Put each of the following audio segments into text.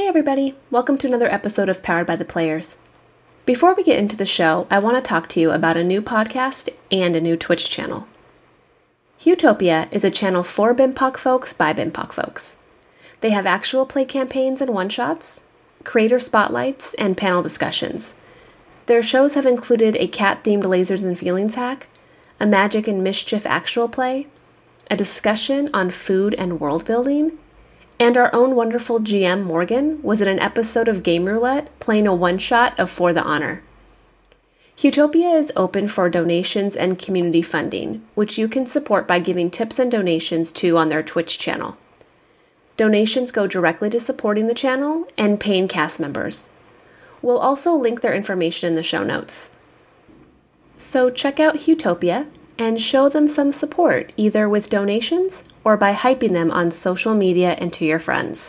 Hey everybody, welcome to another episode of Powered by the Players. Before we get into the show, I want to talk to you about a new podcast and a new Twitch channel. Utopia is a channel for BIMPOC folks by BIMPOC folks. They have actual play campaigns and one-shots, creator spotlights, and panel discussions. Their shows have included a cat-themed Lasers and Feelings hack, a Magic and Mischief actual play, a discussion on food and world building, and our own wonderful GM Morgan was in an episode of Game Roulette playing a one-shot of For the Honor. Utopia is open for donations and community funding, which you can support by giving tips and donations to on their Twitch channel. Donations go directly to supporting the channel and paying cast members. We'll also link their information in the show notes. So check out Utopia and show them some support, either with donations or by hyping them on social media and to your friends.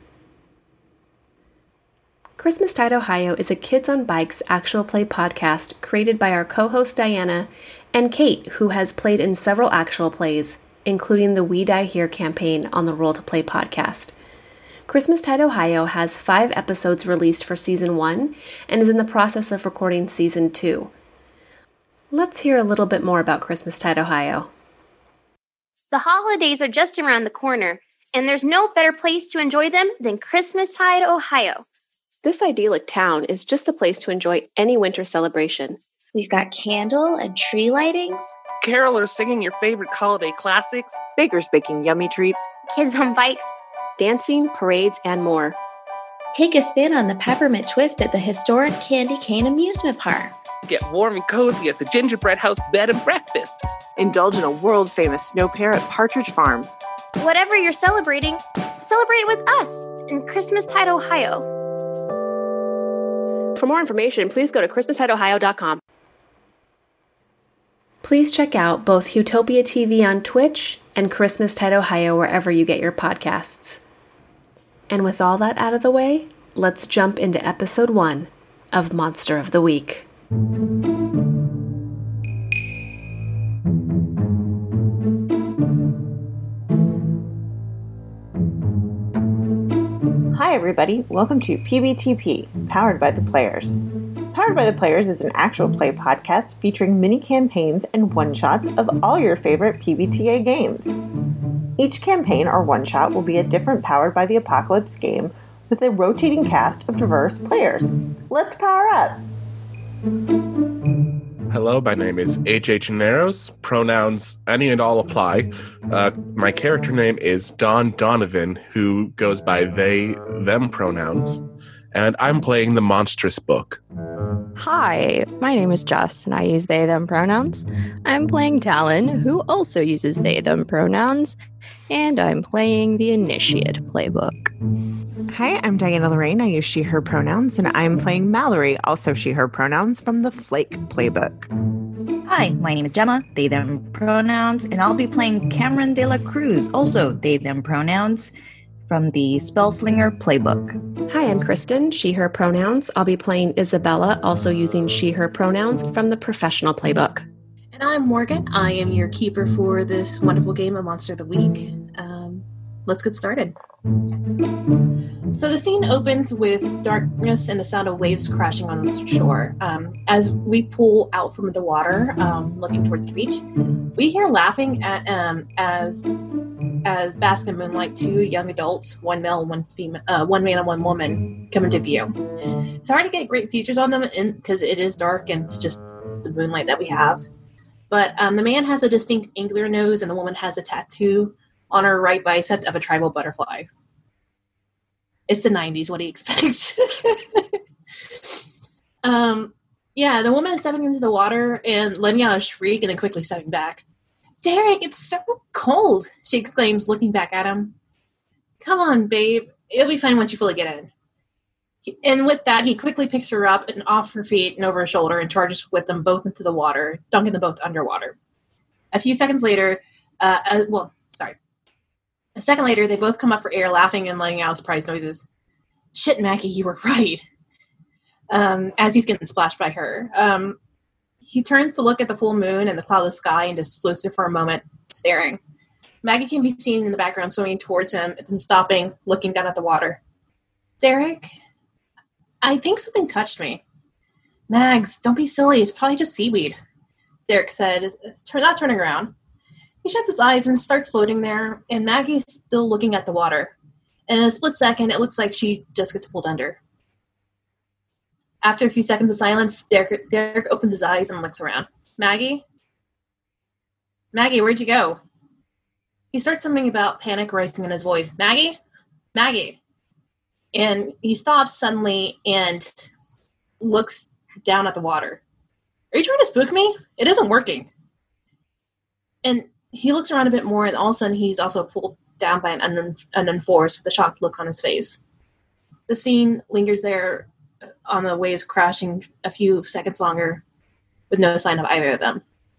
Christmastide Ohio is a Kids on Bikes actual play podcast created by our co-hosts Diana and Kate, who has played in several actual plays, including the We Die Here campaign on the Roll to Play podcast. Christmastide Ohio has 5 episodes released for Season 1 and is in the process of recording Season 2. Let's hear a little bit more about Christmastide Ohio. The holidays are just around the corner, and there's no better place to enjoy them than Christmastide, Ohio. This idyllic town is just the place to enjoy any winter celebration. We've got candle and tree lightings, carolers singing your favorite holiday classics, bakers baking yummy treats, kids on bikes, dancing, parades, and more. Take a spin on the Peppermint Twist at the historic Candy Cane Amusement Park. Get warm and cozy at the Gingerbread House Bed and Breakfast. Indulge in a world-famous snow pear at Partridge Farms. Whatever you're celebrating, celebrate it with us in Christmastide, Ohio. For more information, please go to ChristmastideOhio.com. Please check out both Utopia TV on Twitch and Christmastide Ohio wherever you get your podcasts. And with all that out of the way, let's jump into episode 1 of Monster of the Week. Hi everybody, welcome to PBTP, Powered by the Players. Powered by the Players is an actual play podcast featuring mini campaigns and one-shots of all your favorite PBTA games. Each campaign or one-shot will be a different Powered by the Apocalypse game with a rotating cast of diverse players. Let's power up! Hello, my name is AJ Gennaros. Pronouns any and all apply. My character name is Don Donovan, who goes by they, them pronouns. And I'm playing the Monstrous Book. Hi, my name is Jess, and I use they, them pronouns. I'm playing Talon, who also uses they, them pronouns. And I'm playing the Initiate playbook. Hi, I'm Diana Lorraine. I use she, her pronouns, and I'm playing Mallory, also she, her pronouns, from the Flake playbook. Hi, my name is Gemma, they, them pronouns, and I'll be playing Cameron de la Cruz, also they, them pronouns, from the Spellslinger playbook. Hi, I'm Kristen, she, her pronouns. I'll be playing Isabella, also using she, her pronouns, from the Professional playbook. And I'm Morgan. I am your keeper for this wonderful game of Monster of the Week. Let's get started. So the scene opens with darkness and the sound of waves crashing on the shore. As we pull out from the water, looking towards the beach, we hear laughing at, as bask in moonlight, 2 young adults, one male, one female, one man and one woman, come into view. It's hard to get great features on them because it is dark and it's just the moonlight that we have. But the man has a distinct angular nose and the woman has a tattoo on her right bicep of a tribal butterfly. It's the 90s. What do you expect? The woman is stepping into the water and letting out a shriek and then quickly stepping back. Derek, it's so cold, she exclaims, looking back at him. Come on, babe. It'll be fine once you fully get in. And with that, he quickly picks her up and off her feet and over her shoulder and charges with them both into the water, dunking them both underwater. A second later, they both come up for air, laughing and letting out surprise noises. Shit, Maggie, you were right. As he's getting splashed by her. He turns to look at the full moon and the cloudless sky and just floats there for a moment, staring. Maggie can be seen in the background swimming towards him, then stopping, looking down at the water. Derek, I think something touched me. Mags, don't be silly. It's probably just seaweed, Derek said, not turning around. He shuts his eyes and starts floating there, and Maggie's still looking at the water. In a split second, it looks like she just gets pulled under. After a few seconds of silence, Derek opens his eyes and looks around. Maggie? Maggie, where'd you go? He starts something about panic rising in his voice. Maggie? Maggie? And he stops suddenly and looks down at the water. Are you trying to spook me? It isn't working. And he looks around a bit more, and all of a sudden he's also pulled down by an unknown force with a shocked look on his face. The scene lingers there on the waves crashing a few seconds longer with no sign of either of them.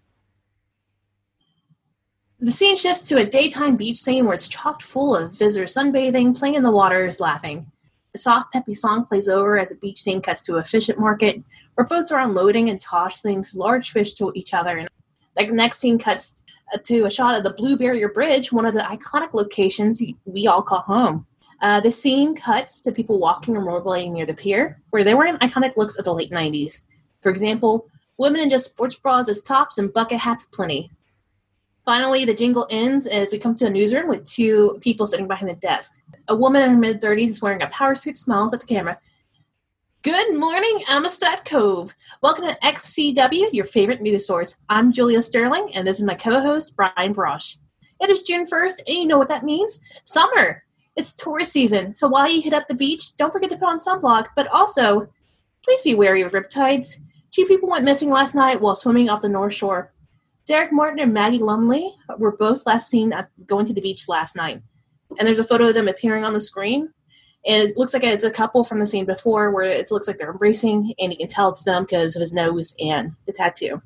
The scene shifts to a daytime beach scene where it's chock full of visitors sunbathing, playing in the waters, laughing. A soft, peppy song plays over as the beach scene cuts to a fish market where boats are unloading and tossing large fish to each other. And the next scene cuts to a shot of the Blue Barrier Bridge, one of the iconic locations we all call home. The scene cuts to people walking and rollerblading near the pier, where they were in iconic looks of the late 90s. For example, women in just sports bras as tops and bucket hats aplenty. Finally, the jingle ends as we come to a newsroom with two people sitting behind the desk. A woman in her mid-30s is wearing a power suit, smiles at the camera. Good morning, Amistad Cove. Welcome to XCW, your favorite news source. I'm Julia Sterling, and this is my co-host, Brian Brosh. It is June 1st, and you know what that means? Summer. It's tourist season, so while you hit up the beach, don't forget to put on sunblock, but also, please be wary of riptides. 2 people went missing last night while swimming off the North Shore. Derek Martin and Maggie Lumley were both last seen going to the beach last night. And there's a photo of them appearing on the screen. And it looks like it's a couple from the scene before where it looks like they're embracing, and you can tell it's them because of his nose and the tattoo.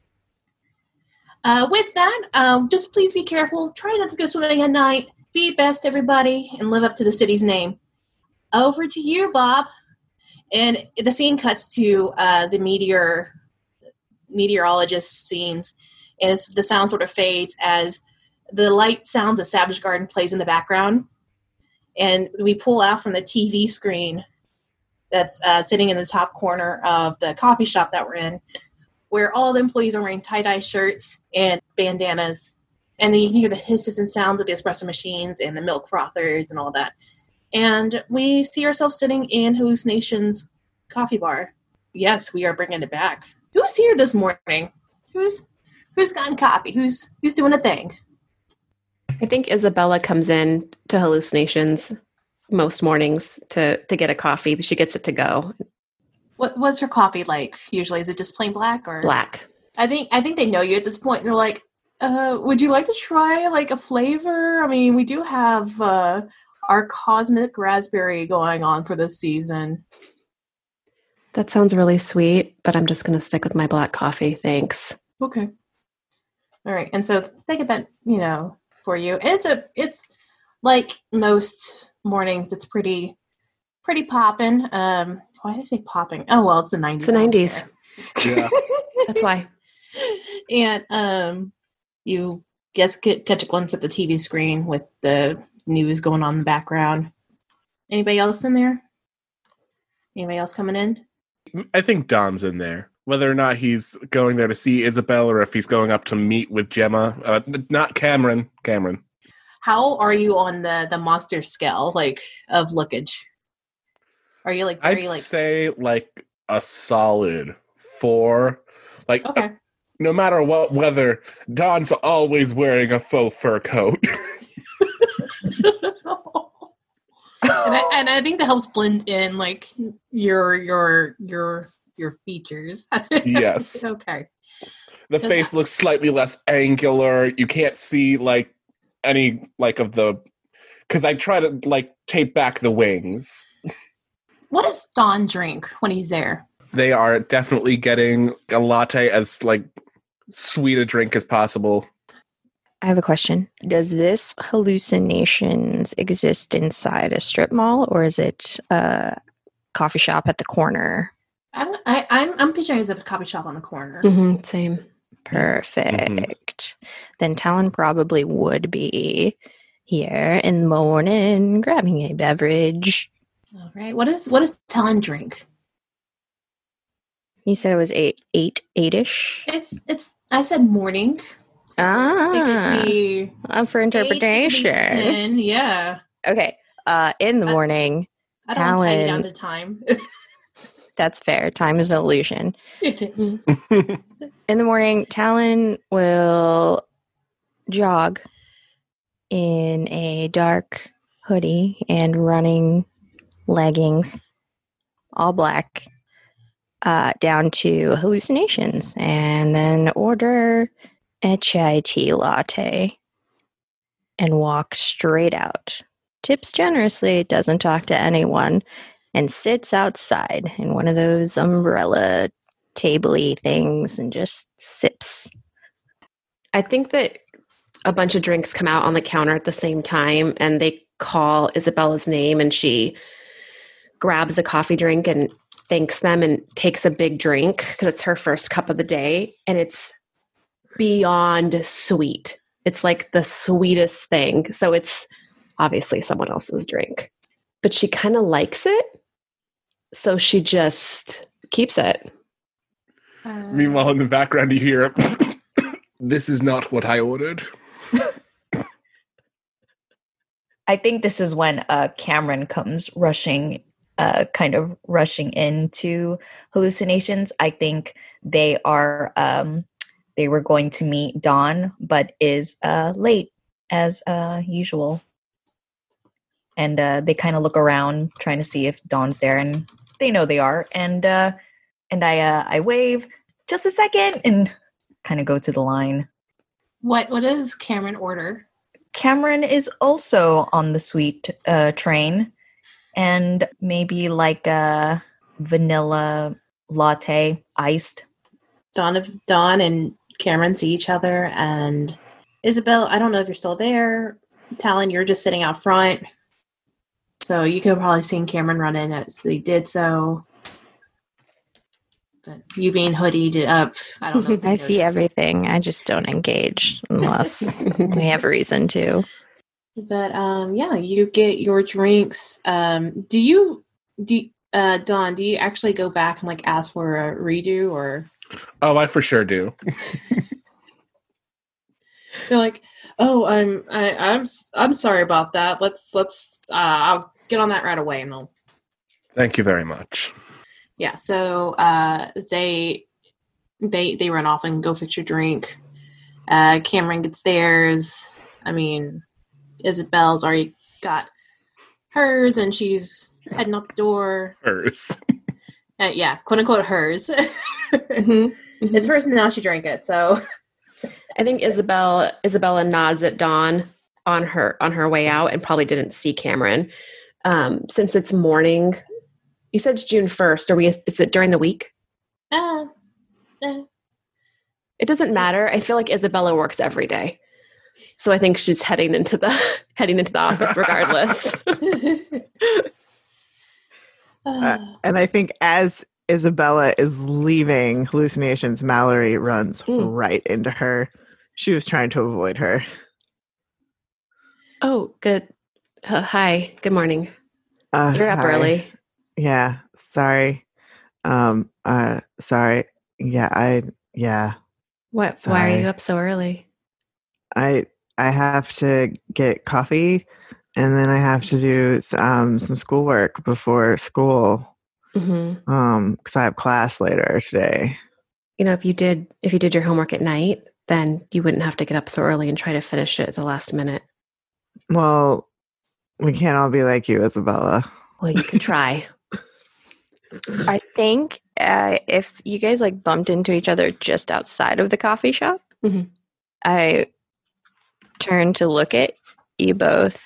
With that, just please be careful. Try not to go swimming at night. Be best, everybody, and live up to the city's name. Over to you, Bob. And the scene cuts to the meteorologist scenes, and the sound sort of fades as the light sounds of Savage Garden plays in the background. And we pull out from the TV screen that's sitting in the top corner of the coffee shop that we're in, where all the employees are wearing tie-dye shirts and bandanas. And then you can hear the hisses and sounds of the espresso machines and the milk frothers and all that. And we see ourselves sitting in Hallucinations coffee bar. Yes, we are bringing it back. Who's here this morning? Who's gotten coffee? Who's doing a thing? I think Isabella comes in to Hallucinations most mornings to get a coffee, but she gets it to go. What's her coffee like usually? Is it just plain black or black? I think they know you at this point. They're like, would you like to try like a flavor? I mean, we do have our cosmic raspberry going on for this season. That sounds really sweet, but I'm just going to stick with my black coffee. Thanks. Okay. All right. And so they get that, for you. It's like most mornings, it's pretty poppin'. Why did I say popping? Oh, well, it's the 90s. It's the 90s. Yeah. That's why. And you catch a glimpse at the TV screen with the news going on in the background. Anybody else in there? Anybody else coming in? I think Don's in there. Whether or not he's going there to see Isabel or if he's going up to meet with Gemma. Not Cameron. Cameron. How are you on the monster scale, like, of lookage? Are you like... I'd say like a solid 4. Like, okay. No matter what weather, Don's always wearing a faux fur coat. And I think that helps blend in like your features. Yes. Okay. The face looks slightly less angular. You can't see like any like of the, because I try to like tape back the wings. What does Don drink when he's there? They are definitely getting a latte as like sweet a drink as possible. I have a question. Does this Hallucinations exist inside a strip mall, or is it a coffee shop at the corner? I'm picturing it as a coffee shop on the corner. Mm-hmm, same. Perfect. Mm-hmm. Then Talon probably would be here in the morning grabbing a beverage. All right. What does Talon drink? You said it was eight-ish? It's I said morning. So it could be up for interpretation. 8, it could be 10, yeah. Okay. In the morning, I don't want to tie you down to time. That's fair. Time is an illusion. It is. In the morning, Talon will jog in a dark hoodie and running leggings, all black, down to Hallucinations, and then order a chai tea latte and walk straight out. Tips generously, doesn't talk to anyone, and sits outside in one of those umbrella table-y things and just sips. I think that a bunch of drinks come out on the counter at the same time, and they call Isabella's name, and she grabs the coffee drink and thanks them and takes a big drink because it's her first cup of the day, and it's beyond sweet. It's like the sweetest thing. So it's obviously someone else's drink, but she kind of likes it, so she just keeps it. Meanwhile, in the background, you hear, "This is not what I ordered." I think this is when Cameron comes kind of rushing into Hallucinations. I think they were going to meet Dawn, but is late as usual. And they kind of look around, trying to see if Dawn's there, and they know they are. And I wave, "Just a second," and kind of go to the line. What does Cameron order? Cameron is also on the sweet train, and maybe like a vanilla latte, iced. Dawn and Cameron see each other, and Isabel, I don't know if you're still there. Talon, you're just sitting out front. So you could have probably seen Cameron run in as they did so. But you being hoodied up, I don't know. I see everything. I just don't engage unless we have a reason to. But yeah, you get your drinks. Dawn, do you actually go back and like ask for a redo, or? Oh, I for sure do. They're like, "Oh, I'm sorry about that. Let's I'll get on that right away." And they'll. Thank you very much. Yeah, so they run off and go fix your drink. Cameron gets theirs. I mean, Isabel's already got hers, and she's heading out the door. Hers. Yeah, quote unquote hers. Mm-hmm. Mm-hmm. It's hers, and now she drank it. So I think Isabella nods at Dawn on her way out, and probably didn't see Cameron. Since it's morning, you said it's June 1st. Is it during the week? It doesn't matter. I feel like Isabella works every day, so I think she's heading into the office regardless. And I think as Isabella is leaving Hallucinations, Mallory runs right into her. She was trying to avoid her. Oh, good. Hi. Good morning. You're up hi. early. Yeah. Sorry. Sorry. Yeah. What? Sorry. Why are you up so early? I have to get coffee, and then I have to do some schoolwork before school. Mm-hmm. Because I have class later today. You know, if you did your homework at night, then you wouldn't have to get up so early and try to finish it at the last minute. Well, we can't all be like you, Isabella. Well, you could try. I think if you guys like bumped into each other just outside of the coffee shop, mm-hmm. I turned to look at you both.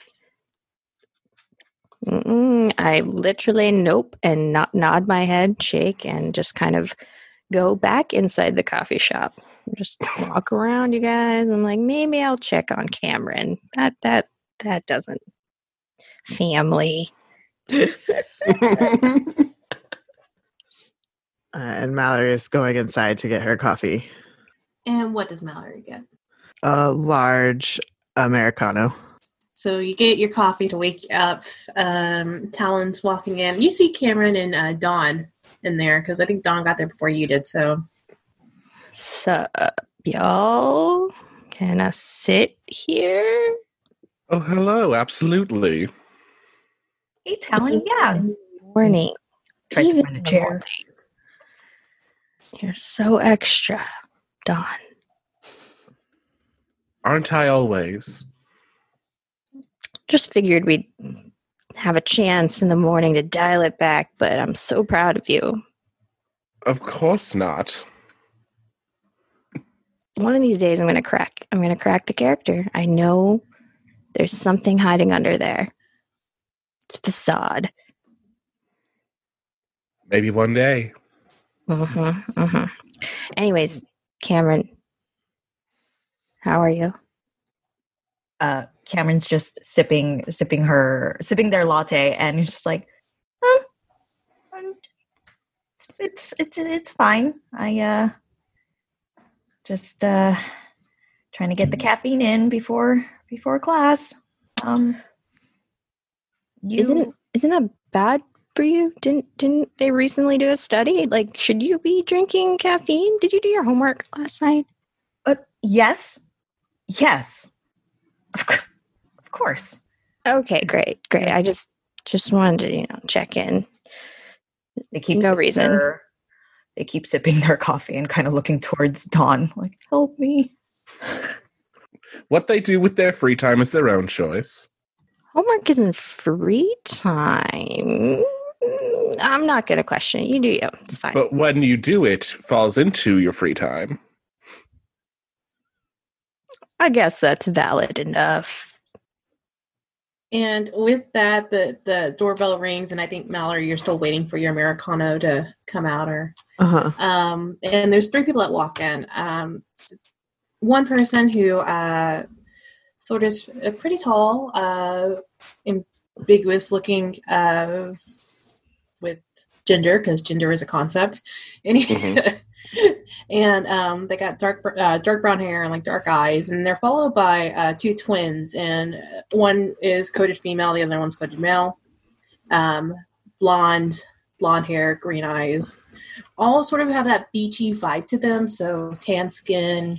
I literally nope and nod my head, shake, and just kind of go back inside the coffee shop. Just walk around, you guys. I'm like, maybe I'll check on Cameron. That doesn't family. And Mallory is going inside to get her coffee. And what does Mallory get? A large Americano. So you get your coffee to wake you up. Talon's walking in. You see Cameron and Dawn in there because I think Dawn got there before you did. So y'all, can I sit here? Oh, hello. Absolutely. Hey, Talon. Yeah. Morning. Tries to Even find a in the chair. morning. You're so extra, Dawn. Aren't I always? Just figured we'd have a chance in the morning to dial it back, but I'm so proud of you. Of course not. One of these days I'm going to crack the character. I know there's something hiding under there. It's facade. Maybe one day. Anyways, Cameron, how are you? Cameron's just sipping their latte, and he's just like, it's fine. I just trying to get the caffeine in before class. Isn't that bad for you? Didn't they recently do a study? Like, should you be drinking caffeine? Did you do your homework last night? Yes. Of course. Okay, great. I just wanted to, check in. They keep no reason. They keep sipping their coffee and kind of looking towards Dawn, like, help me. What they do with their free time is their own choice. Homework isn't free time. I'm not going to question it. You do you. It's fine. But when you do it falls into your free time. I guess that's valid enough. And with that, the doorbell rings, and I think, Mallory, you're still waiting for your Americano to come out. And there's 3 people that walk in. One person who sort of is pretty tall, ambiguous looking with gender, because gender is a concept. And and they got dark brown hair and like dark eyes, and they're followed by 2 twins, and one is coded female, the other one's coded male. Blonde hair, green eyes, all sort of have that beachy vibe to them. So tan skin,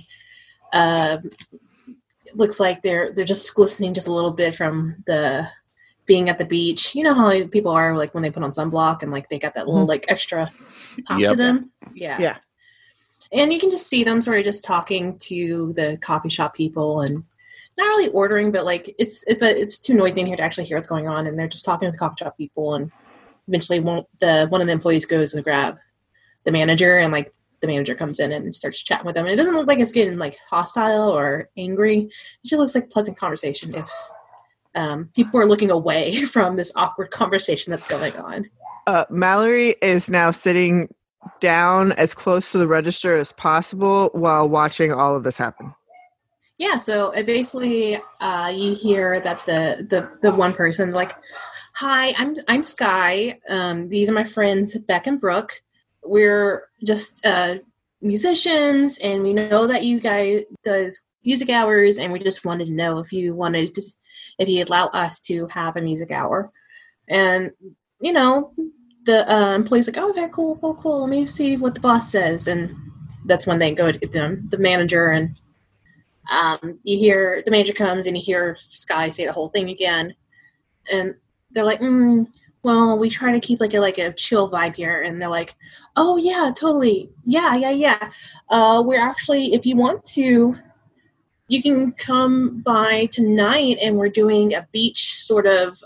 looks like they're just glistening just a little bit from the being at the beach. You know how people are like when they put on sunblock and like they got that little like extra pop to them. Yeah. And you can just see them sort of just talking to the coffee shop people and not really ordering, but like it's too noisy in here to actually hear what's going on. And they're just talking to the coffee shop people, and eventually one of the employees goes to grab the manager, and like the manager comes in and starts chatting with them. And it doesn't look like it's getting like hostile or angry. It just looks like pleasant conversation if people are looking away from this awkward conversation that's going on. Mallory is now sitting down as close to the register as possible while watching all of this happen. Yeah, so it basically you hear that the one person's like, "Hi, I'm Sky. These are my friends Beck and Brooke. We're just musicians, and we know that you guys does music hours, and we just wanted to know if you allow us to have a music hour." And the employee's like, "Oh, okay, cool. Let me see what the boss says." And that's when they go to the manager, and you hear the manager comes, and you hear Sky say the whole thing again, and they're like, "Well, we try to keep like a chill vibe here." And they're like, "Oh yeah, totally, yeah. We're actually, if you want to, you can come by tonight, and we're doing a beach sort of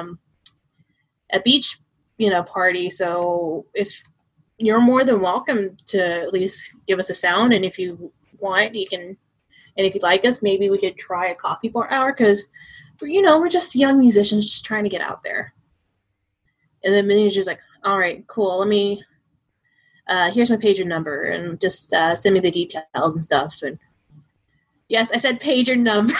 party. So if you're more than welcome to at least give us a sound, and if you want, you can. And if you'd like us, maybe we could try a coffee bar hour, because we're just young musicians just trying to get out there." And the manager's like, "All right, cool. Let me. Here's my pager number, and just send me the details and stuff." And yes, I said pager number.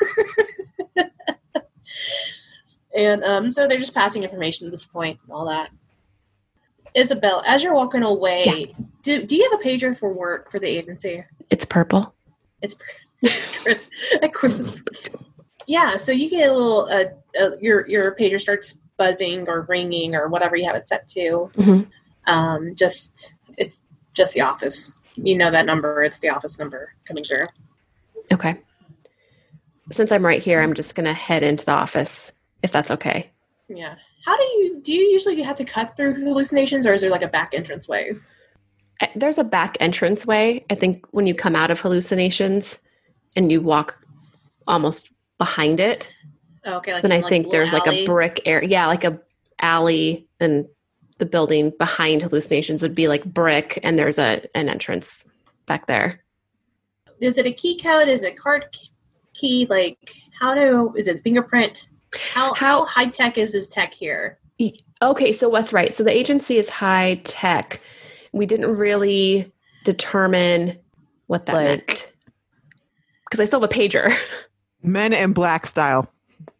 And so they're just passing information at this point and all that. Isabel, as you're walking away, do you have a pager for work for the agency? It's purple. It's Chris. Of course, it's purple. Yeah, so you get a little, your pager starts buzzing or ringing or whatever you have it set to. Mm-hmm. It's just the office. You know that number. It's the office number coming through. Okay. Since I'm right here, I'm just going to head into the office, if that's okay. Yeah. How do you usually have to cut through hallucinations, or is there like a back entrance way? There's a back entrance way. I think when you come out of hallucinations and you walk almost behind it, okay. Like then I think there's alley. like a brick area. Yeah, like a alley, and the building behind hallucinations would be like brick, and there's an entrance back there. Is it a key code? Is it card key? Like is it fingerprint? How high tech is this tech here? Okay, so what's right? So the agency is high tech. We didn't really determine what that meant. Because I still have a pager. Men in Black style.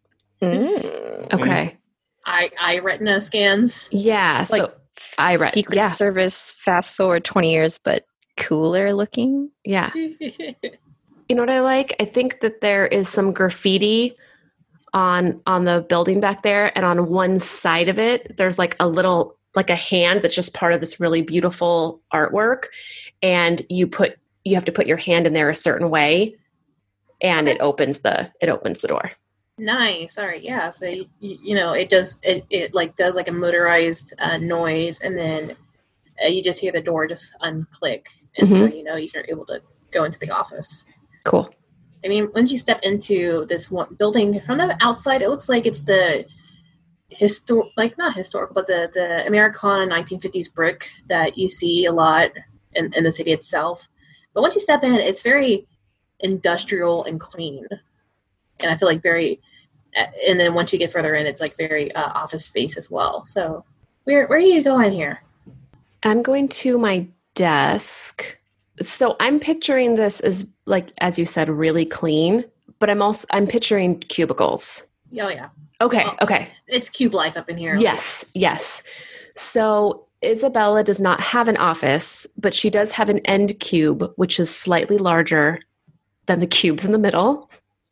Okay. Eye retina scans. Yeah. Like so I read Secret Service fast forward 20 years, but cooler looking. Yeah. You know what I like? I think that there is some graffiti on the building back there, and on one side of it, there's like a hand that's just part of this really beautiful artwork, and you have to put your hand in there a certain way, and it opens the door. Nice. All right. Yeah. So it does like a motorized noise, and then you just hear the door just unclick, and so you're able to go into the office. Cool. I mean, once you step into this one building from the outside, it looks like it's the not historical, but the Americana 1950s brick that you see a lot in the city itself. But once you step in, it's very industrial and clean, and I feel like and then once you get further in, it's like very office space as well. So where do you go in here? I'm going to my desk. So I'm picturing this as, like, as you said, really clean, but I'm picturing cubicles. Oh yeah. Okay. Well, okay. It's cube life up in here. Yes. Yes. So Isabella does not have an office, but she does have an end cube, which is slightly larger than the cubes in the middle.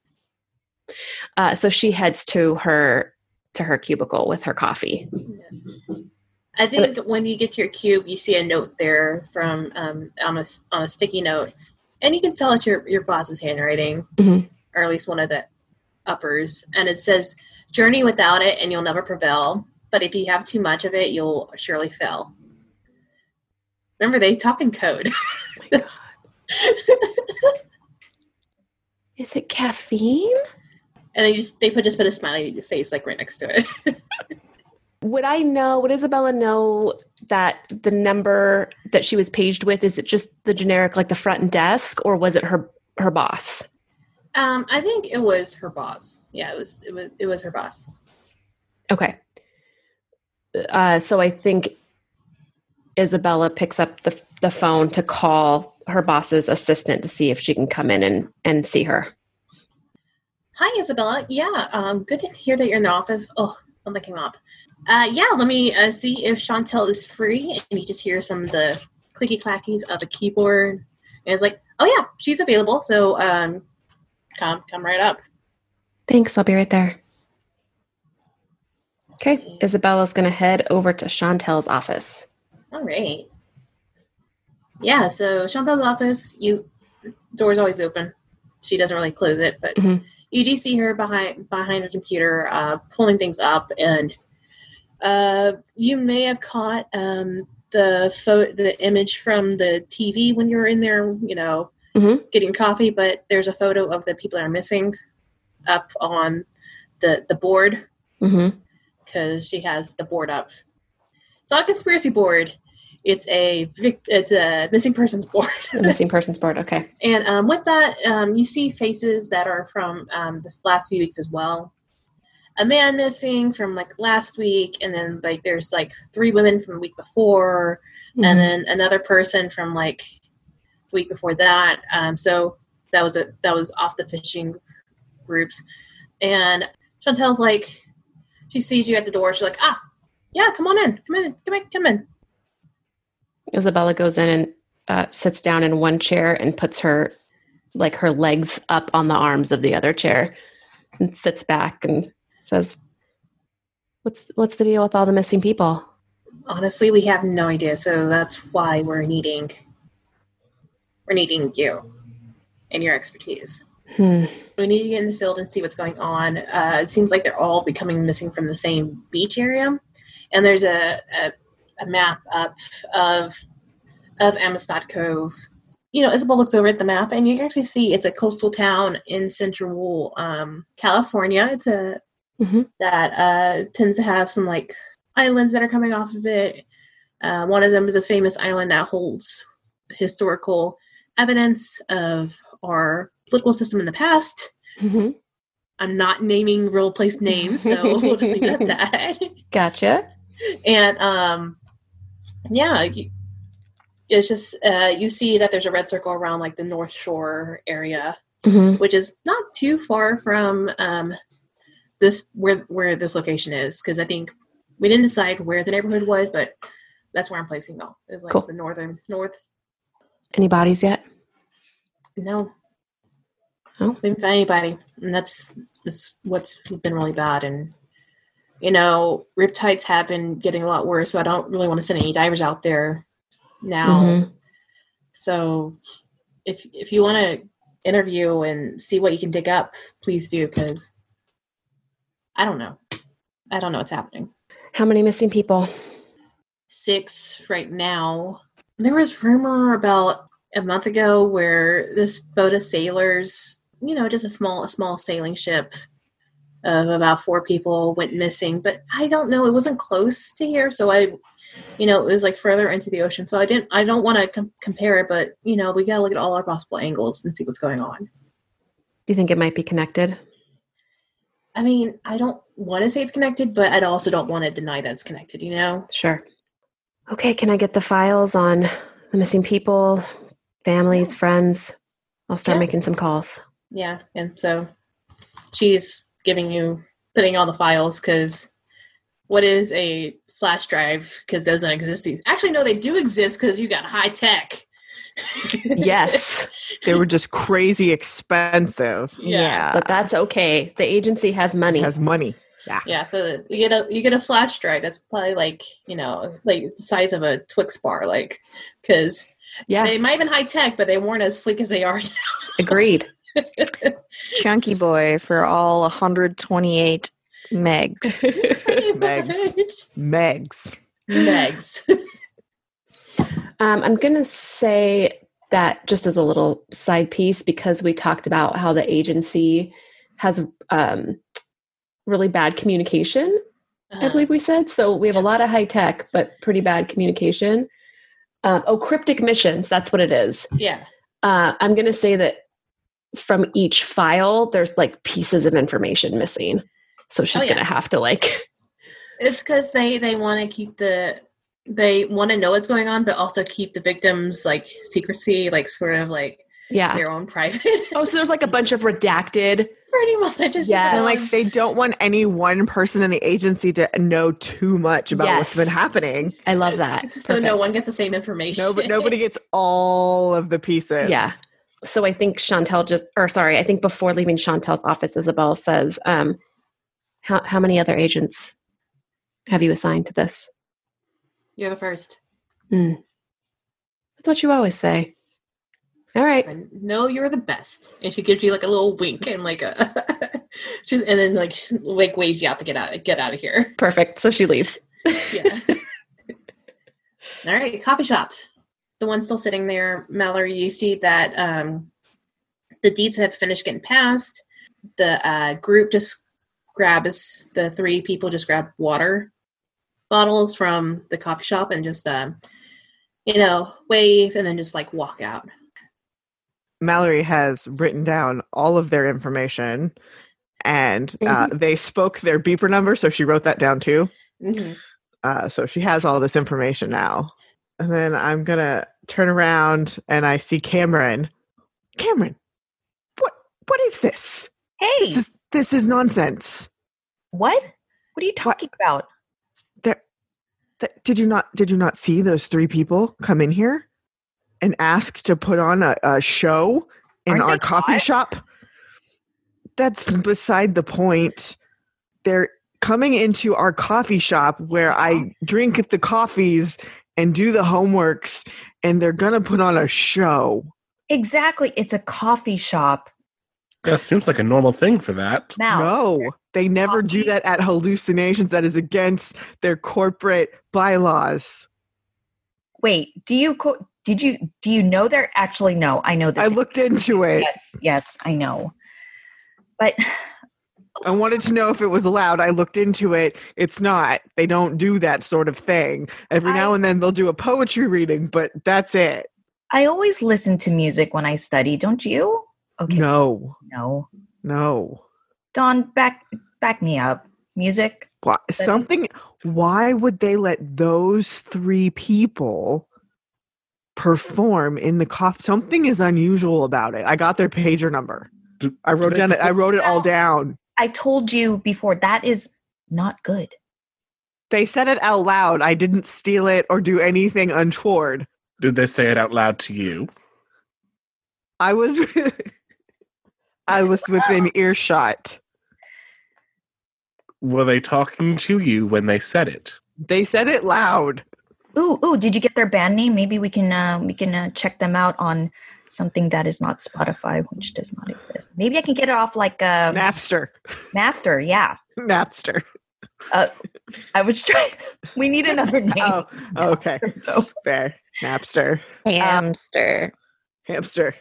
So she heads to her cubicle with her coffee. I think when you get to your cube, you see a note there from on a sticky note, and you can tell it's your boss's handwriting, or at least one of the uppers, and it says, "Journey without it, and you'll never prevail. But if you have too much of it, you'll surely fail." Remember, they talk in code. Oh my God. Is it caffeine? And they put a smiley face like right next to it. Would Isabella know that the number that she was paged with, is it just the generic, like the front desk, or was it her boss? I think it was her boss. Yeah, it was her boss. Okay. So I think Isabella picks up the phone to call her boss's assistant to see if she can come in and see her. Hi, Isabella. Yeah, good to hear that you're in the office. Oh, something came up. Yeah, let me see if Chantel is free. And you just hear some of the clicky clackies of the keyboard. And it's like, oh yeah, she's available. So come right up. Thanks. I'll be right there. Okay. Isabella's going to head over to Chantel's office. All right. Yeah, so Chantel's office, door's always open. She doesn't really close it, but you do see her behind her computer pulling things up, and you may have caught the image from the TV when you were in there, getting coffee, but there's a photo of the people that are missing up on the board, because she has the board up. It's not a conspiracy board. It's a missing persons board. A missing persons board, okay. And with that, you see faces that are from the last few weeks as well. A man missing from like last week, and then like there's like 3 women from the week before, and then another person from like the week before that. So that was off the fishing groups. And Chantel's like, she sees you at the door. She's like, yeah, come on in, come in. Isabella goes in and sits down in one chair and puts her legs up on the arms of the other chair. and sits back and says, What's the deal with all the missing people? Honestly, we have no idea, so that's why we're needing you and your expertise. We need to get in the field and see what's going on. It seems like they're all becoming missing from the same beach area, and there's a map up of Amistad Cove. Isabel looks over at the map, and you can actually see it's a coastal town in central California. It's that tends to have some like islands that are coming off of it. One of them is a famous island that holds historical evidence of our political system in the past. I'm not naming real place names, so we'll just leave it at that. Gotcha. And it's just you see that there's a red circle around like the North Shore area, which is not too far from this where this location is, because I think we didn't decide where the neighborhood was, but that's where I'm placing y'all. It's like the north. Any bodies yet? No. Oh, we didn't find anybody, and that's what's been really bad. And riptides have been getting a lot worse, so I don't really want to send any divers out there now. So if you want to interview and see what you can dig up, please do, because I don't know what's happening. How many missing people? 6 right now. There was rumor about a month ago where this boat of sailors, just a small sailing ship of about 4 people went missing, but I don't know. It wasn't close to here, so it was like further into the ocean. So I don't want to compare it, but we gotta look at all our possible angles and see what's going on. Do you think it might be connected? I mean, I don't want to say it's connected, but I also don't want to deny that it's connected, Sure. Okay, can I get the files on the missing people, families, friends? I'll start making some calls. Yeah, and so she's putting all the files, because what is a flash drive? Because those don't exist. Actually, no, they do exist, because you got high tech. Yes. They were just crazy expensive. Yeah. But that's okay. The agency has money. Yeah, so you get a flash drive that's probably like the size of a Twix bar, like, because they might have been high tech, but they weren't as sleek as they are now. Agreed. Chunky boy for all 128 megs. Megs. I'm going to say that just as a little side piece, because we talked about how the agency has really bad communication, I believe we said. So we have a lot of high tech, but pretty bad communication. Cryptic missions. That's what it is. Yeah. I'm going to say that from each file, there's like pieces of information missing. So she's going to have to It's because they want to keep they want to know what's going on, but also keep the victims like secrecy, like sort of like their own private. So there's like a bunch of redacted. Pretty much. And they don't want any one person in the agency to know too much about what's been happening. I love that. So no one gets the same information. No, but nobody gets all of the pieces. Yeah. So I think I think before leaving Chantel's office, Isabel says, how many other agents have you assigned to this? You're the first. That's what you always say. All right. No, you're the best. And she gives you like a little wink and like and then like waves you out to get out of here. Perfect. So she leaves. Yeah. All right. Coffee shop. The one still sitting there. Mallory, you see that the deeds have finished getting passed. The group just grabs, the 3 people just grab water bottles from the coffee shop and just, wave and then just like walk out. Mallory has written down all of their information, and they spoke their beeper number, so she wrote that down too. So she has all this information now. And then I'm going to turn around and I see Cameron. Cameron, what is this? Hey! This is nonsense. What? What are you talking about? Did you not see those 3 people come in here and ask to put on a show in our coffee shop? That's beside the point. They're coming into our coffee shop where I drink the coffees and do the homeworks, and they're going to put on a show. Exactly. It's a coffee shop. Yeah, seems like a normal thing for that. Mal, No, they never do that at Hallucinations. That is against their corporate bylaws. wait, do you know they're actually no, I know this. I looked into it. Yes, I know. But I wanted to know if it was allowed. I looked into it. It's not. They don't do that sort of thing. Every now and then they'll do a poetry reading, but that's it. I always listen to music when I study, don't you? Okay. No. Dawn, back me up. Music? Why would they let those three people perform in the coffee? Something is unusual about it. I got their pager number. I wrote it all down. I told you before, that is not good. They said it out loud. I didn't steal it or do anything untoward. Did they say it out loud to you? I was within earshot. Were they talking to you when they said it? They said it loud. Ooh, did you get their band name? Maybe we can check them out on something that is not Spotify, which does not exist. Maybe I can get it off like Napster. Master, yeah. Napster. I was trying. We need another name. Oh, okay. Fair. Napster. Hamster. Hamster.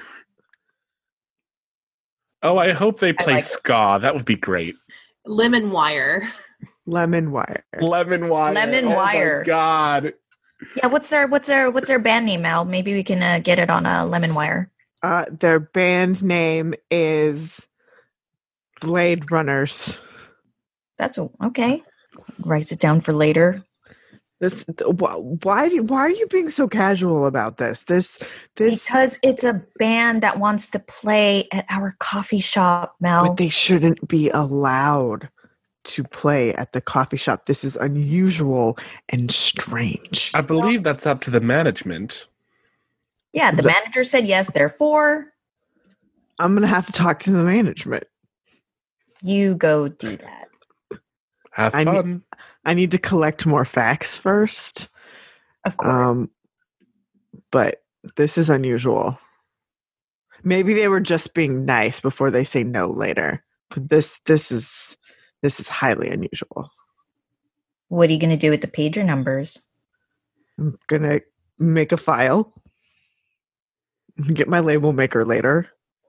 Oh, I hope they play ska. That would be great. Lemon Wire. Lemon Wire. Lemon Oh Wire. My God. Yeah, what's their band name, Al? Maybe we can get it on a Lemon Wire. Their band name is Blade Runners. That's okay. Writes it down for later. Why are you being so casual about this? This because it's a band that wants to play at our coffee shop, Mel. But they shouldn't be allowed to play at the coffee shop. This is unusual and strange. I believe that's up to the management. Yeah, the manager said yes, therefore I'm going to have to talk to the management. You go do that. Have fun. I need to collect more facts first. Of course. But this is unusual. Maybe they were just being nice before they say no later. But this is highly unusual. What are you going to do with the pager numbers? I'm going to make a file. Get my label maker later.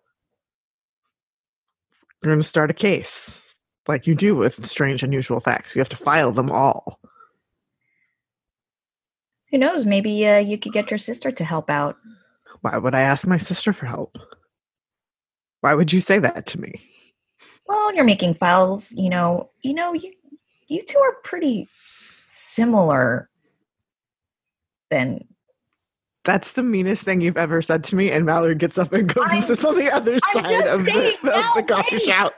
We're going to start a case. Like you do with strange, unusual facts. You have to file them all. Who knows? Maybe you could get your sister to help out. Why would I ask my sister for help? Why would you say that to me? Well, you're making files. You two are pretty similar. Then that's the meanest thing you've ever said to me. And Mallory gets up and goes and sits on the other side of the coffee shop.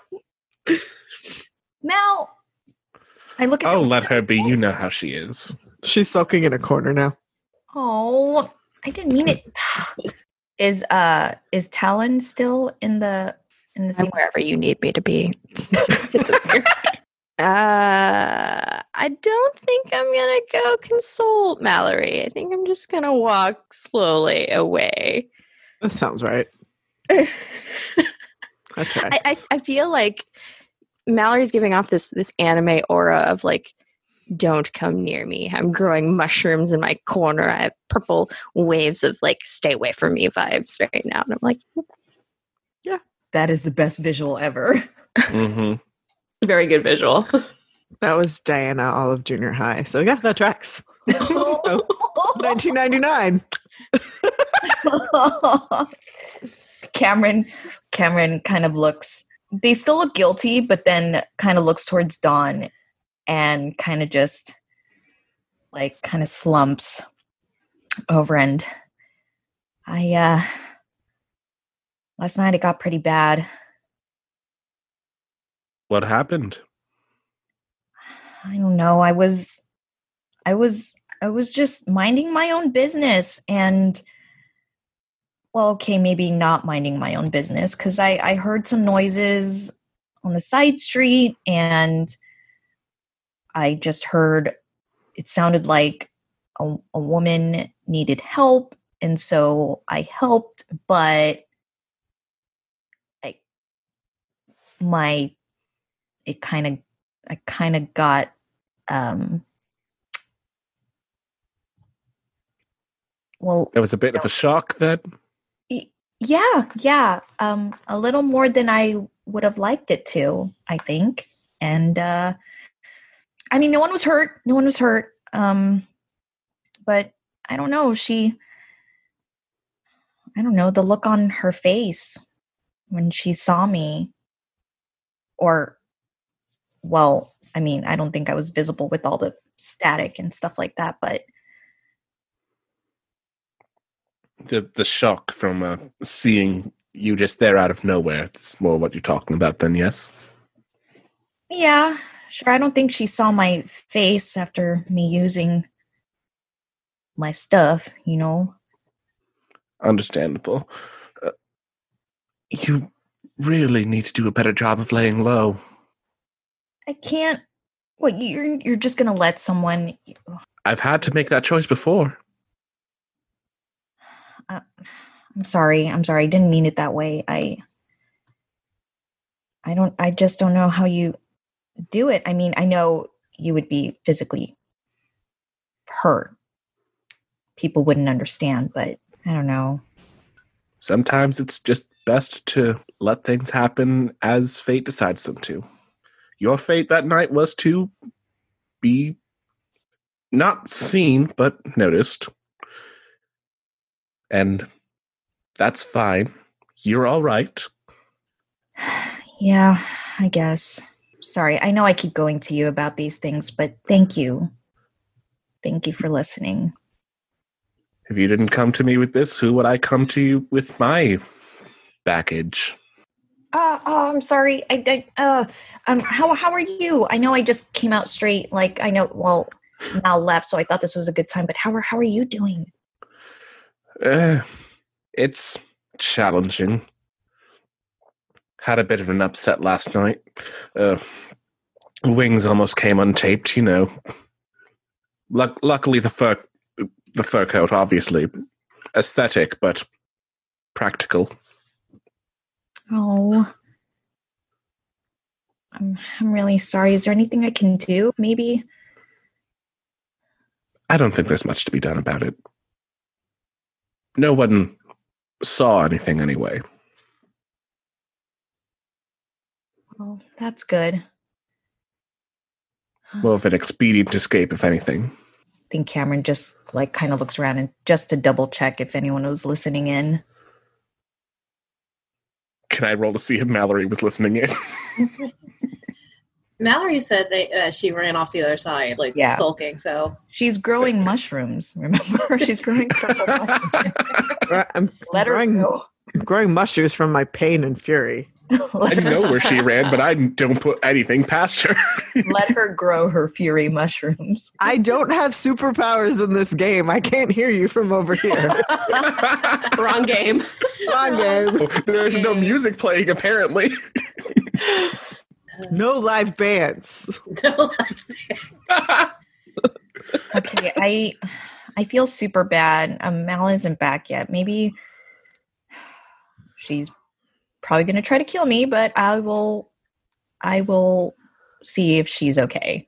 Mel, I look at. Oh, let her be. You know how she is. She's sulking in a corner now. Oh, I didn't mean it. Is Talon still in the scene? Wherever you need me to be. I don't think I'm gonna go console Mallory. I think I'm just gonna walk slowly away. That sounds right. Okay. I feel like Mallory's giving off this anime aura of like, don't come near me. I'm growing mushrooms in my corner. I have purple waves of like, stay away from me vibes right now. And I'm like, yeah, that is the best visual ever. Mm-hmm. Very good visual. That was Diana Olive Junior High. So yeah, that tracks. 1999. Cameron kind of looks, they still look guilty, but then kind of looks towards Dawn and kind of just like kind of slumps over. And last night it got pretty bad. What happened? I don't know. I was just minding my own business, and well, okay, maybe not minding my own business, because I heard some noises on the side street, and I just heard it sounded like a woman needed help, and so I helped, but I kind of got well, It was a bit of a shock then. Yeah. A little more than I would have liked it to, I think. And I mean, no one was hurt. But I don't know. I don't know, the look on her face when she saw me, or, well, I mean, I don't think I was visible with all the static and stuff like that, but The shock from seeing you just there out of nowhere. It's more what you're talking about then, yes? yeah, sure. I don't think she saw my face after me using my stuff, you know? Understandable. You really need to do a better job of laying low. I can't. What, you're just gonna let someone? I've had to make that choice before. I'm sorry. I didn't mean it that way. I just don't know how you do it. I mean, I know you would be physically hurt. People wouldn't understand, but I don't know. Sometimes it's just best to let things happen as fate decides them to. Your fate that night was to be not seen, but noticed. And that's fine. You're all right. Yeah, I guess. Sorry, I know I keep going to you about these things, but thank you. Thank you for listening. If you didn't come to me with this, who would I come to you with my baggage? I'm sorry. How are you? I know I just came out straight. Like, I know, well, now left, so I thought this was a good time, but how are you doing? It's challenging. Had a bit of an upset last night. Wings almost came untaped, you know. Luckily, the fur coat, obviously aesthetic, but practical. Oh, I'm really sorry. Is there anything I can do? Maybe. I don't think there's much to be done about it. No one saw anything anyway. Well, that's good. More of an expedient escape, if anything. I think Cameron just kind of looks around and just to double check if anyone was listening in. Can I roll to see if Mallory was listening in? Mallory said she ran off to the other side, sulking. So she's growing mushrooms. Remember, she's growing purple mushrooms. I'm growing mushrooms from my pain and fury. I know where she ran, but I don't put anything past her. Let her grow her fury mushrooms. I don't have superpowers in this game. I can't hear you from over here. Wrong game. Wrong game. There's no music playing, apparently. No live bands. Okay, I feel super bad. Mal isn't back yet. Maybe she's probably going to try to kill me, but I will see if she's okay.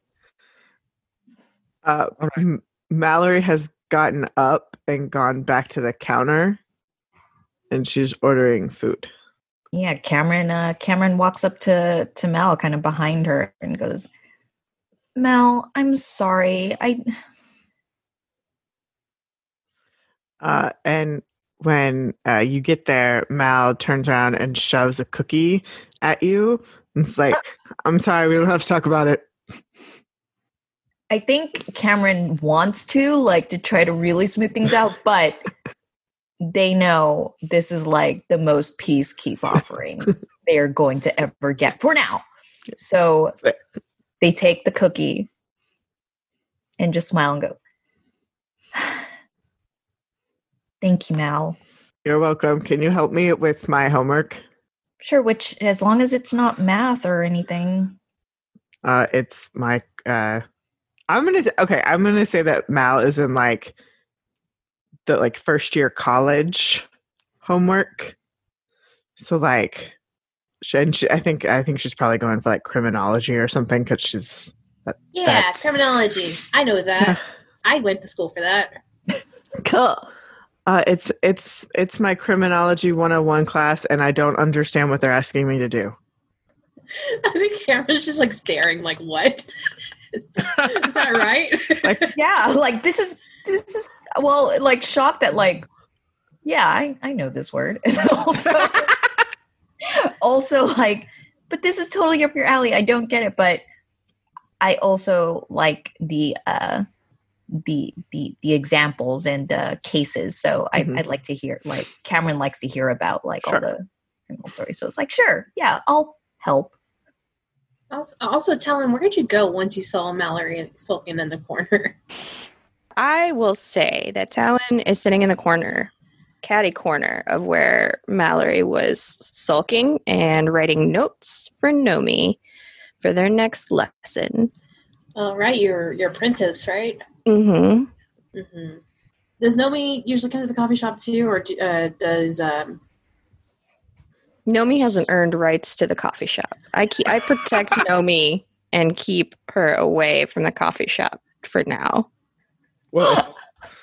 Mallory has gotten up and gone back to the counter, and she's ordering food. Yeah, Cameron walks up to Mal, kind of behind her, and goes, "Mal, I'm sorry. And when you get there, Mal turns around and shoves a cookie at you. And it's like, I'm sorry, we don't have to talk about it. I think Cameron wants to try to really smooth things out, but they know this is the most peacekeep offering they are going to ever get for now. So they take the cookie and just smile and go, "Thank you, Mal. You're welcome. Can you help me with my homework? Sure, which, as long as it's not math or anything. It's my, I'm going to say that Mal is in like the like first year college homework. So like, I think she's probably going for like criminology or something because she's. Criminology. I know that. I went to school for that. Cool. It's my criminology 101 class, and I don't understand what they're asking me to do. I think Cameron's just like staring, like, what? Is that right? Yeah, like this is well, like shocked that like, yeah, I know this word, and also like, but this is totally up your alley. I don't get it, but I also like the examples and cases. So I'd like to hear, like Cameron likes to hear about like all the criminal stories. So it's like, sure, yeah, I'll help. Also, Talon, where did you go once you saw Mallory sulking in the corner? I will say that Talon is sitting in the corner, catty corner of where Mallory was sulking and writing notes for Nomi for their next lesson. All right, your apprentice, right? Mm-hmm. Mm-hmm. Does Nomi usually come to the coffee shop too, or does Nomi hasn't earned rights to the coffee shop. I protect Nomi and keep her away from the coffee shop for now. Well,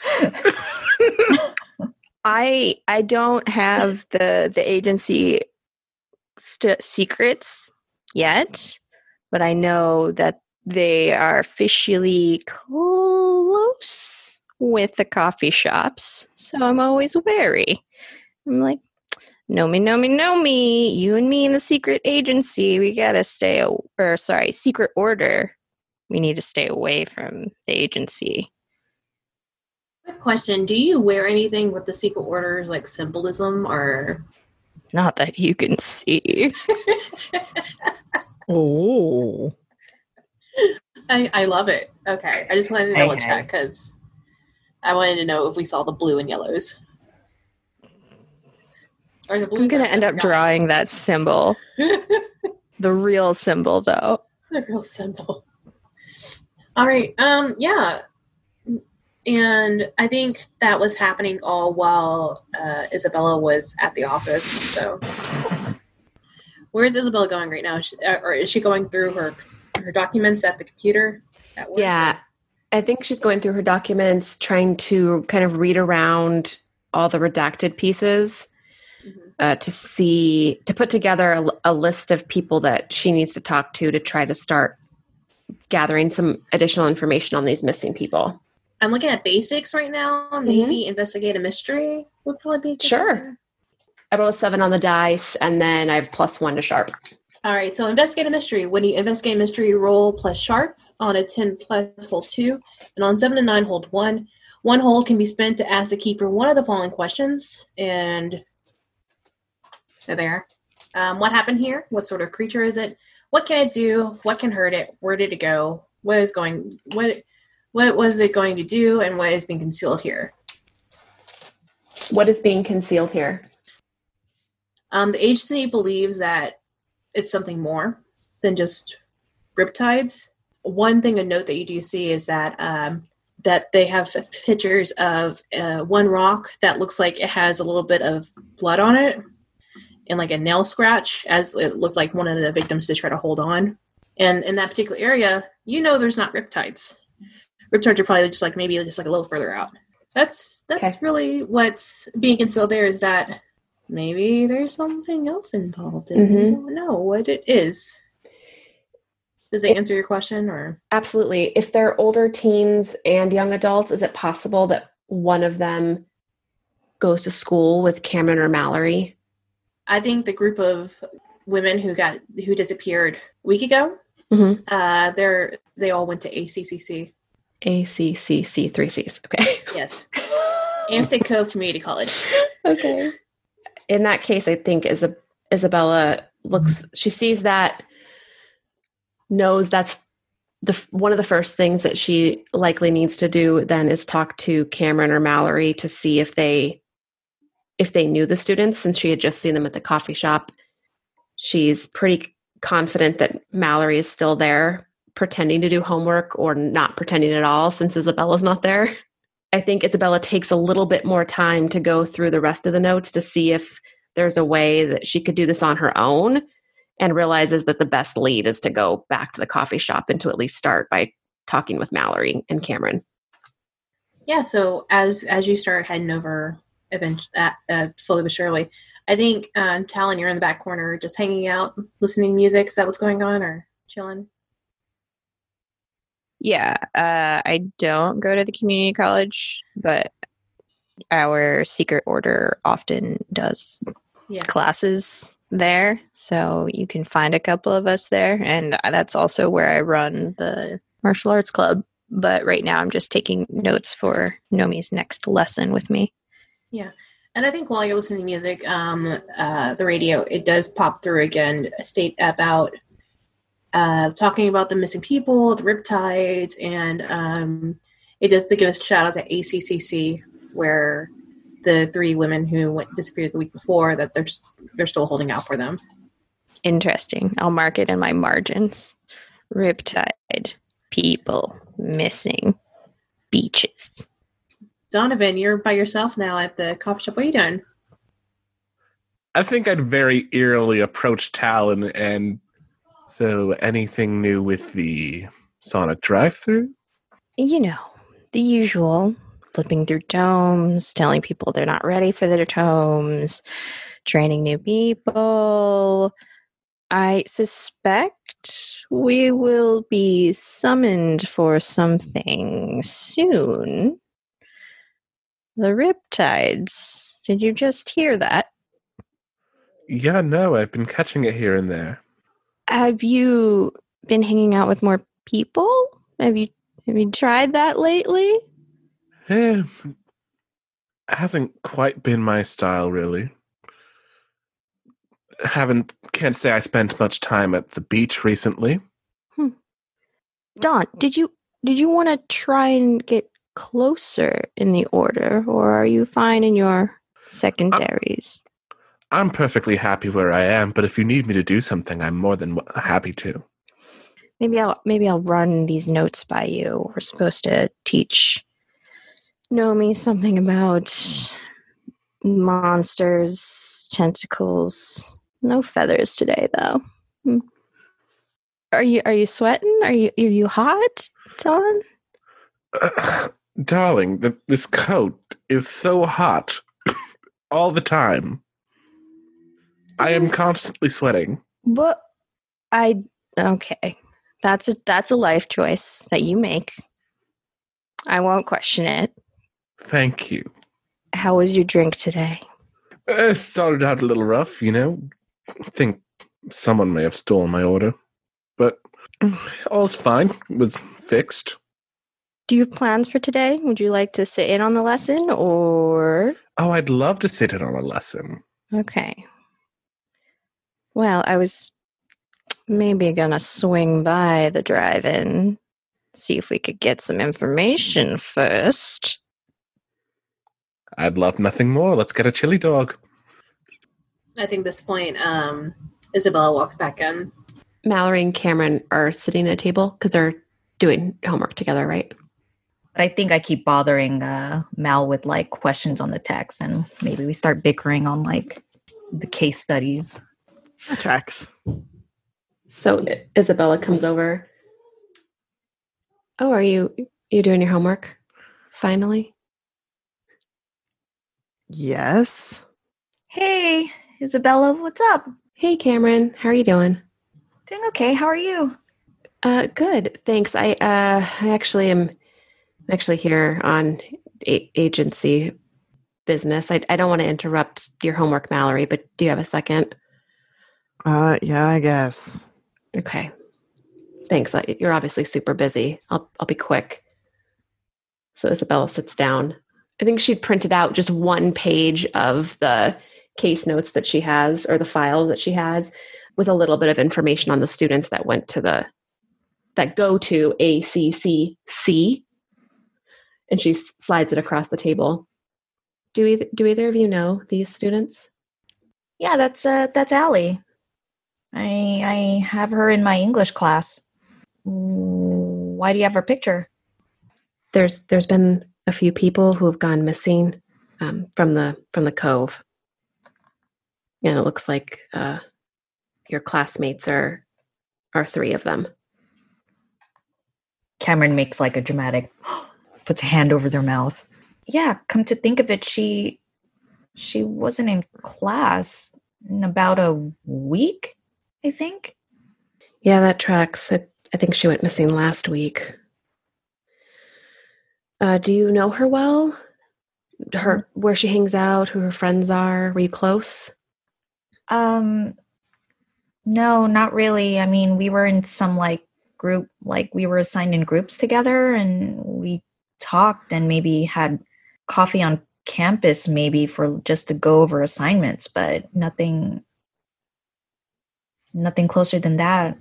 I don't have the agency secrets yet, but I know that they are officially close with the coffee shops, so I'm always wary. I'm like, Nomi, you and me in the secret agency, we gotta secret order. We need to stay away from the agency. Quick question, do you wear anything with the secret orders, like symbolism, or? Not that you can see. Oh. I love it. Okay, I just wanted to double check because I wanted to know if we saw the blue and yellows. Or the blue. I'm going to end up drawing that symbol. The real symbol, though. The real symbol. All right. Yeah. And I think that was happening all while Isabella was at the office. So, where's Isabella going right now? Or is she going through her documents at the computer at work? Yeah, I think she's going through her documents, trying to kind of read around all the redacted pieces to put together a list of people that she needs to talk to try to start gathering some additional information on these missing people. I'm looking at basics right now. Maybe investigate a mystery would probably be good. Sure. I rolled a 7 on the dice, and then I have +1 to sharp. All right, so investigate a mystery. When you investigate a mystery, roll plus sharp. On a 10 plus, hold 2. And on 7 and 9, hold 1. One hold can be spent to ask the keeper one of the following questions. And there. What happened here? What sort of creature is it? What can it do? What can hurt it? Where did it go? What was it going to do? And what is being concealed here? What is being concealed here? The agency believes that it's something more than just riptides. One thing to note that you do see is that that they have pictures of one rock that looks like it has a little bit of blood on it and like a nail scratch, as it looked like one of the victims to try to hold on. And in that particular area, there's not riptides. Riptides are probably just like maybe just like a little further out. That's okay. Really what's being concealed there, is that maybe there's something else involved and we don't know what it is. Does it answer your question? Or absolutely. If they're older teens and young adults, is it possible that one of them goes to school with Cameron or Mallory? I think the group of women who disappeared a week ago, they all went to ACCC. ACCC, 3 Cs. Okay. Yes. Amstead Cove Community College. Okay. In that case, I think Isabella she sees that, knows that's one of the first things that she likely needs to do then is talk to Cameron or Mallory to see if if they knew the students, since she had just seen them at the coffee shop. She's pretty confident that Mallory is still there, pretending to do homework or not pretending at all, since Isabella's not there. I think Isabella takes a little bit more time to go through the rest of the notes to see if there's a way that she could do this on her own, and realizes that the best lead is to go back to the coffee shop and to at least start by talking with Mallory and Cameron. Yeah, so as you start heading over slowly but surely, I think Talon, you're in the back corner just hanging out, listening to music. Is that what's going on, or chilling? Yeah, I don't go to the community college, but our secret order often does classes there, so you can find a couple of us there, and that's also where I run the martial arts club. But right now I'm just taking notes for Nomi's next lesson with me. Yeah, and I think while you're listening to music, the radio, it does pop through again, a state about talking about the missing people, the Riptides, and it does give us shout out to ACCC, where the 3 women who disappeared the week before, that they're still holding out for them. Interesting. I'll mark it in my margins. Riptide, people, missing, beaches. Donovan, you're by yourself now at the coffee shop. What are you doing? I think I'd very eerily approach Talon and, so anything new with the Sonic drive-thru? You know, the usual. Flipping through tomes, telling people they're not ready for their tomes, training new people. I suspect we will be summoned for something soon. The Riptides. Did you just hear that? Yeah, no, I've been catching it here and there. Have you been hanging out with more people? Have you tried that lately? It hasn't quite been my style, really. Can't say I spent much time at the beach recently. Dawn, did you want to try and get closer in the order, or are you fine in your secondaries? I'm perfectly happy where I am, but if you need me to do something, I'm more than happy to. Maybe I'll run these notes by you. We're supposed to teach Nomi something about monsters, tentacles. No feathers today, though. Are you sweating? Are you hot, Dawn? Darling, this coat is so hot all the time. I am constantly sweating. But okay. That's a life choice that you make. I won't question it. Thank you. How was your drink today? It started out a little rough, you know. I think someone may have stolen my order. But all's fine. It was fixed. Do you have plans for today? Would you like to sit in on the lesson, or? Oh, I'd love to sit in on a lesson. Okay. Well, I was maybe gonna swing by the drive-in, see if we could get some information first. I'd love nothing more. Let's get a chili dog. I think at this point, Isabella walks back in. Mallory and Cameron are sitting at a table because they're doing homework together, right? I think I keep bothering Mal with like questions on the text, and maybe we start bickering on like the case studies. That tracks. So Isabella comes over. Oh, are you doing your homework? Finally? Yes. Hey, Isabella, what's up? Hey, Cameron. How are you doing? Doing okay. How are you? Good. Thanks. I actually am here on agency business. I don't want to interrupt your homework, Mallory, but do you have a second? Yeah, I guess. Okay. Thanks. You're obviously super busy. I'll be quick. So Isabella sits down. I think she'd printed out just one page of the case notes that she has, or the file that she has, with a little bit of information on the students that went to that go to ACCC. And she slides it across the table. Do either of you know these students? Yeah, that's Allie. I have her in my English class. Why do you have her picture? There's been a few people who have gone missing from the cove. And it looks like your classmates are 3 of them. Cameron makes like a dramatic, puts a hand over their mouth. Yeah, come to think of it, she wasn't in class in about a week, I think. Yeah, that tracks. I think she went missing last week. Do you know her well? Where she hangs out, who her friends are? Were you close? No, not really. I mean, we were in some like group, like we were assigned in groups together, and we talked and maybe had coffee on campus, maybe for just to go over assignments, but nothing closer than that.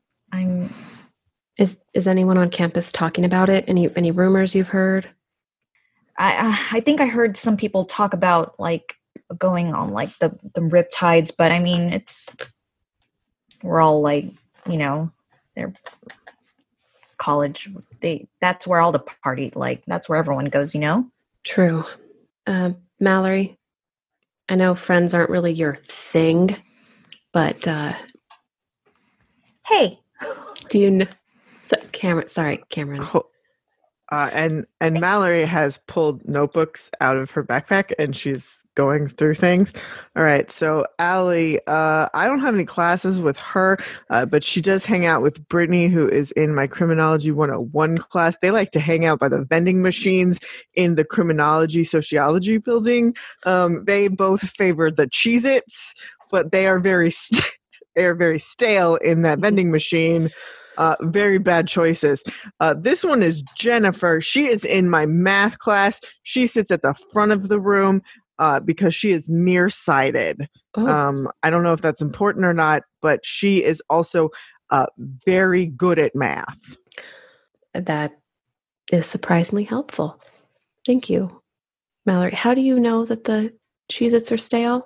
Is anyone on campus talking about it? Any rumors you've heard? I think I heard some people talk about like going on like the riptides, but I mean we're all like, they're college. That's where all the party, like that's where everyone goes, True. Mallory, I know friends aren't really your thing, but hey, do you know? Cameron. And Mallory has pulled notebooks out of her backpack and she's going through things. All right, so Allie, I don't have any classes with her, but she does hang out with Brittany, who is in my Criminology 101 class. They like to hang out by the vending machines in the Criminology Sociology building. They both favor the Cheez-Its, but they are very stale in that vending machine. Very bad choices. This one is Jennifer. She is in my math class. She sits at the front of the room because she is nearsighted. Oh. I don't know if that's important or not, but she is also very good at math. That is surprisingly helpful. Thank you, Mallory. How do you know that the Cheez-Its are stale?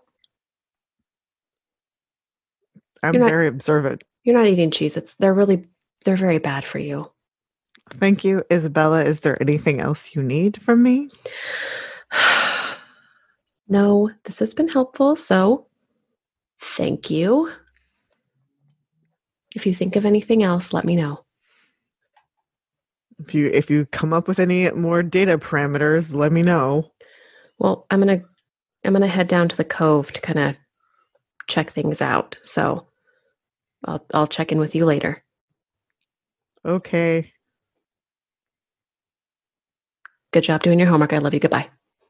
I'm very observant. You're not eating Cheez-Its. They're very bad for you. Thank you, Isabella. Is there anything else you need from me? No, this has been helpful, so thank you. If you think of anything else, let me know. If you come up with any more data parameters, let me know. Well, I'm gonna head down to the cove to kind of check things out. So I'll check in with you later. Okay. Good job doing your homework. I love you. Goodbye.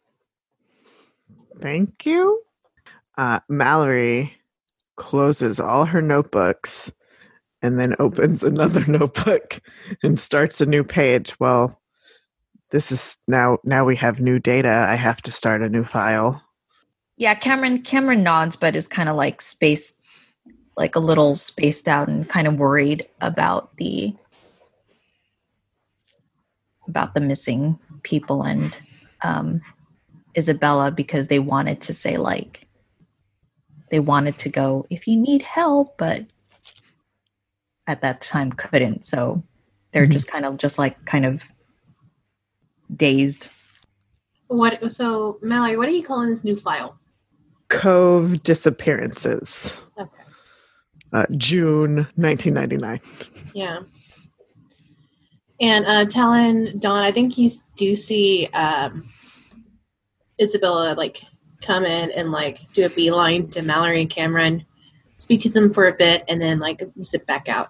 Thank you. Mallory closes all her notebooks and then opens another notebook and starts a new page. Well, this is now we have new data. I have to start a new file. Yeah, Cameron nods, but is kind of like spaced, like a little spaced out and kind of worried about the missing people and Isabella, because they wanted to say like they wanted to go if you need help, but at that time couldn't. So they're just kind of dazed. So Mallory, what are you calling this new file? Cove Disappearances. Okay. June 1999. Yeah. And Talon, Dawn, I think you do see Isabella like come in and like do a beeline to Mallory and Cameron, speak to them for a bit, and then like zip back out.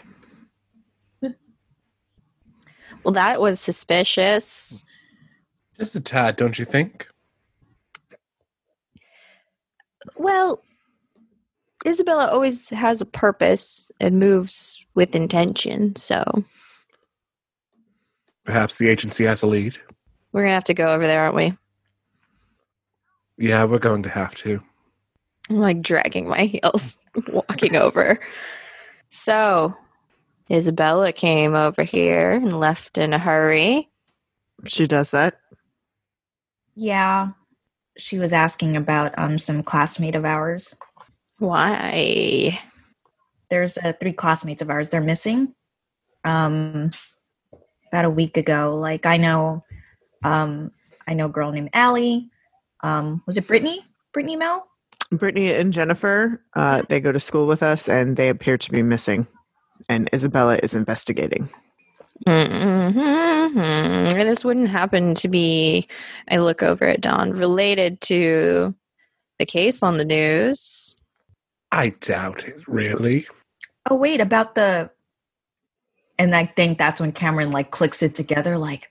Well, that was suspicious. Just a tad, don't you think? Well, Isabella always has a purpose and moves with intention, so Perhaps the agency has a lead. we're going to have to go over there, aren't we? Yeah, we're going to have to. I'm like dragging my heels, walking over. So, Isabella came over here and left in a hurry. She does that. Yeah. she was asking about some classmate of ours. Why? There's 3 classmates of ours. They're missing. About a week ago. Like I know a girl named Allie. Was it Brittany? Brittany Mel? Brittany and Jennifer, they go to school with us and they appear to be missing. And Isabella is investigating. Mm-hmm. This wouldn't happen to be, I look over at Dawn, related to the case on the news. I doubt it, really. Oh, wait, about the... And I think that's when Cameron, like, clicks it together, like,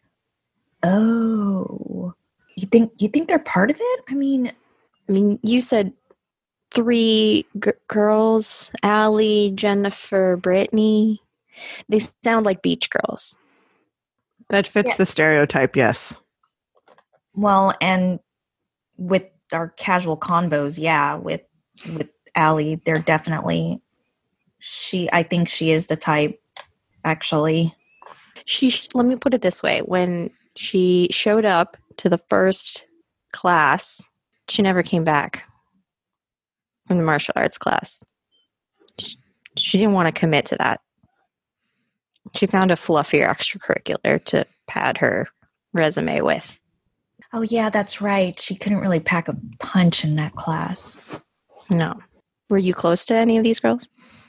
oh, you think they're part of it? I mean, you said 3 girls, Allie, Jennifer, Brittany. They sound like beach girls. That fits the stereotype, yes. Well, and with our casual convos, yeah, with Allie, they're definitely... I think she is the type, actually. Let me put it this way. When she showed up to the first class, she never came back from the martial arts class. She didn't want to commit to that. She found a fluffier extracurricular to pad her resume with. Oh, yeah, that's right. She couldn't really pack a punch in that class. No. Were you close to any of these girls?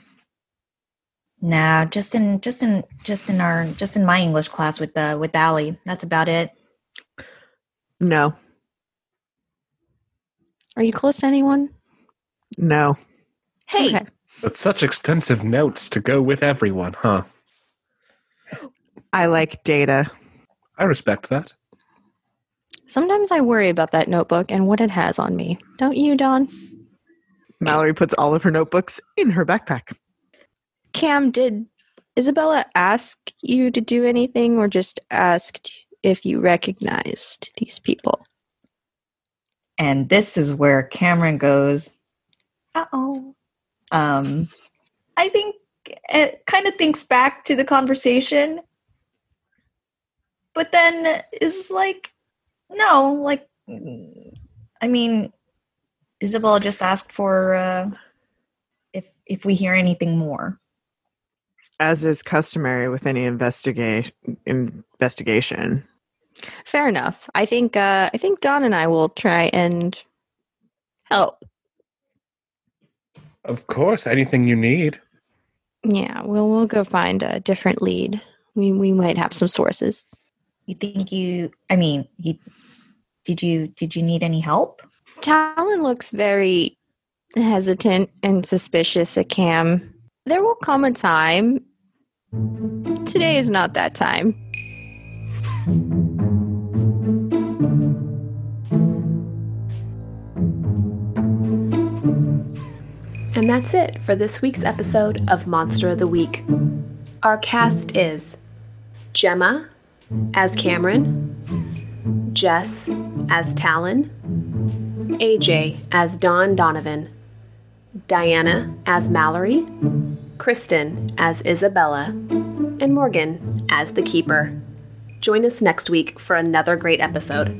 Nah, just in my English class with Allie. That's about it. No. Are you close to anyone? No. Hey. Okay. But such extensive notes to go with everyone, huh? I like data. I respect that. Sometimes I worry about that notebook and what it has on me. Don't you, Dawn? Mallory puts all of her notebooks in her backpack. Cam, did Isabella ask you to do anything or just asked if you recognized these people? And this is where Cameron goes, uh-oh. I think it kind of thinks back to the conversation, but then is like, no, like, I mean, Isabella just asked for if we hear anything more. As is customary with any investigation. Fair enough. I think Dawn and I will try and help. Of course, anything you need. Yeah, we'll go find a different lead. We might have some sources. Did you need any help? Talon looks very hesitant and suspicious at Cam. There will come a time. Today is not that time. And that's it for this week's episode of Monster of the Week. Our cast is Gemma as Cameron, Jess as Talon, AJ as Dawn Donovan, Diana as Mallory, Kristen as Isabella, and Morgan as the Keeper. Join us next week for another great episode.